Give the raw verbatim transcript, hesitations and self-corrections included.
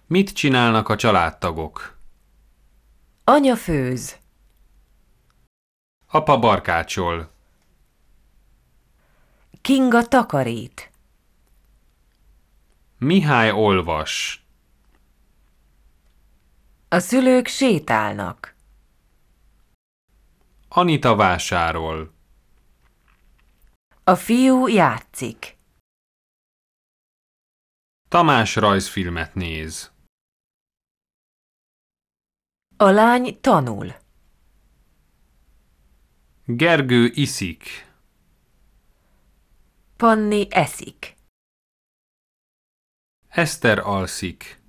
Mit csinálnak a családtagok? Anya főz. Apa barkácsol. Kinga takarít. Mihály olvas. A szülők sétálnak. Anita vásárol. A fiú játszik. Tamás rajzfilmet néz. A lány tanul. Gergő iszik. Panni eszik. Eszter alszik.